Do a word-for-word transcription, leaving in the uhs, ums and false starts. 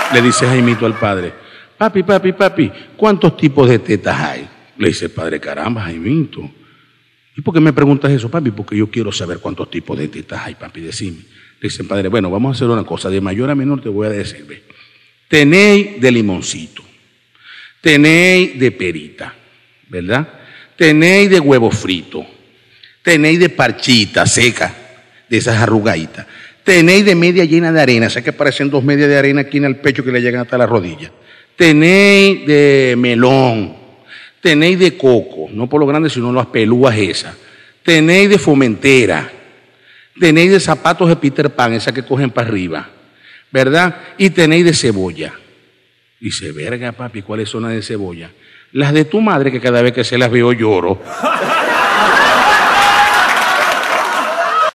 Le dice Jaimito al padre, papi, papi, papi, ¿cuántos tipos de tetas hay? Le dice el padre, caramba, Jaimito. ¿Y por qué me preguntas eso, papi? Porque yo quiero saber cuántos tipos de tetas hay, papi, decime. Le dice el padre, bueno, vamos a hacer una cosa, de mayor a menor te voy a decir, ve. Tenéis de limoncito, tenéis de perita, ¿verdad? Tenéis de huevo frito, tenéis de parchita seca, de esas arrugaditas, tenéis de media llena de arena, o sea que parecen dos medias de arena aquí en el pecho que le llegan hasta la rodilla, tenéis de melón, tenéis de coco, no por lo grande sino las pelúas esas, tenéis de fomentera, tenéis de zapatos de Peter Pan, esas que cogen para arriba, ¿verdad? Y tenéis de cebolla. Dice, verga, papi, ¿cuáles son las de cebolla? Las de tu madre, que cada vez que se las veo lloro.